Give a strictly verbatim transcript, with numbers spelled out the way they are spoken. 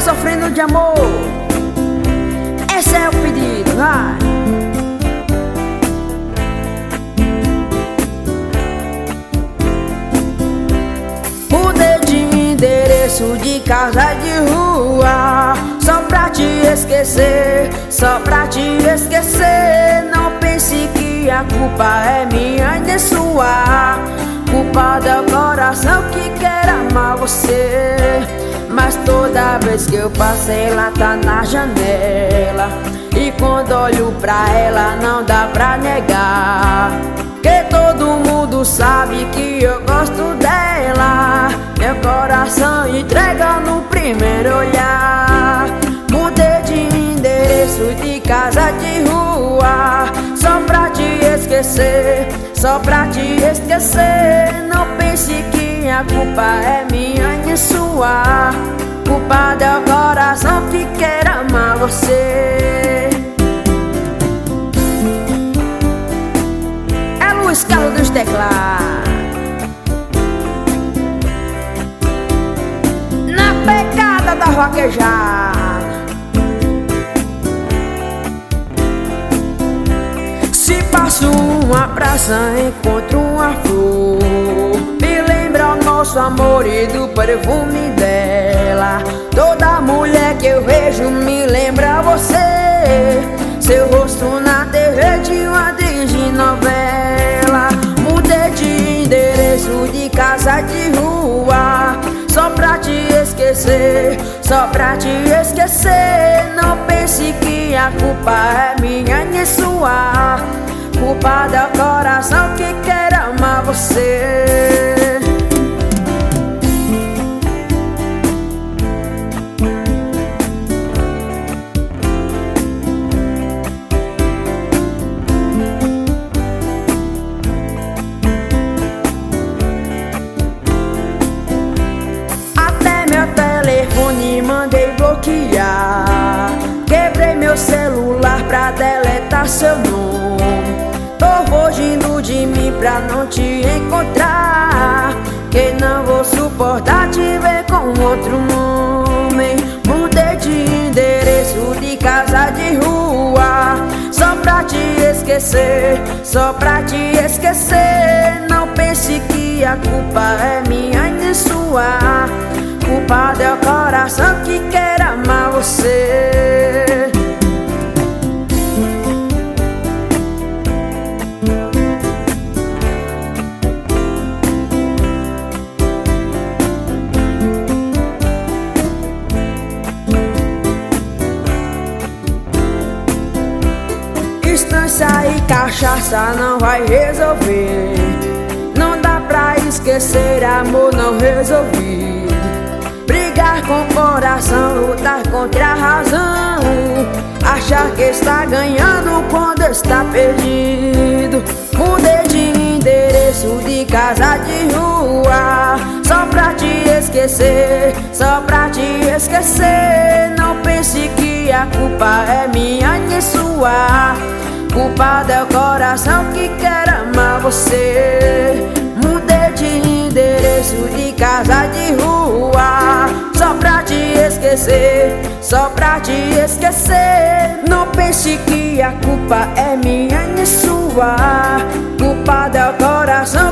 sofrendo de amor. Esse é o pedido, vai. Mudei de endereço, de casa, de rua, só pra te esquecer, só pra te esquecer. Não pense que a culpa é minha e nem sua. Culpa do coração que quer amar você. Mas toda vez que eu passei, ela tá na janela, e quando olho pra ela não dá pra negar, que todo mundo sabe que eu gosto dela. Meu coração entrega no primeiro olhar. Mudei de endereço, de casa, de rua, só pra te esquecer, só pra te esquecer. Não pense que a culpa é minha e nem sua. Culpa é o coração que quer amar você. É Luiz Carlos dos teclados, na pegada da roquejada. Se passo uma praça, encontro uma flor, me lembra o nosso amor e do perfume dela. Toda mulher que eu vejo me lembra você, seu rosto na T V de uma atriz de novela. Mudei de endereço, de casa, de rua, só pra te esquecer, só pra te esquecer. Não pense que a culpa é minha e nem sua. Culpa do coração que quer amar você. Até meu telefone mandei bloquear, quebrei meu celular pra deletar seu nome. Tô fugindo de mim pra não te encontrar, que não vou suportar te ver com outro homem. Mudei de endereço, de casa, de rua, só pra te esquecer, só pra te esquecer. Não pense que a culpa é minha e nem sua. Culpa é o coração que quer amar você. Distância e cachaça não vai resolver. Não dá pra esquecer, amor não resolvi. Brigar com o coração, lutar contra a razão, achar que está ganhando quando está perdido. Mudei de endereço, de casa, de rua, só pra te esquecer, só pra te esquecer. Não pense que a culpa é minha e nem sua. Culpa é o coração que quer amar você. Mudei de endereço, de casa, de rua, só pra te esquecer, só pra te esquecer. Não pense que a culpa é minha e nem sua. Culpa é o coração